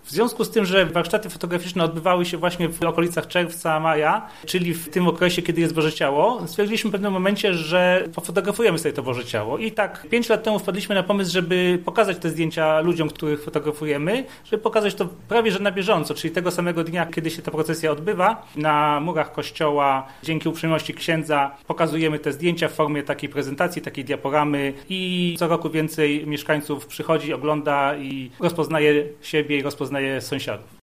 W związku z tym, że warsztaty fotograficzne odbywały się właśnie w okolicach czerwca, maja, czyli w tym okresie, kiedy jest Boże Ciało, stwierdziliśmy w pewnym momencie, że pofotografujemy sobie to Boże Ciało. I tak 5 lat temu wpadliśmy na pomysł, żeby pokazać te zdjęcia ludziom, których fotografujemy, żeby pokazać to prawie że na bieżąco, czyli tego samego dnia, kiedy się ta procesja odbywa. Na murach kościoła, dzięki uprzejmości księdza, pokazujemy te zdjęcia w formie takiej prezentacji, takiej diaporamy i co roku więcej mieszkańców przychodzi, ogląda i rozpoznaje siebie i rozpoznaje sąsiadów.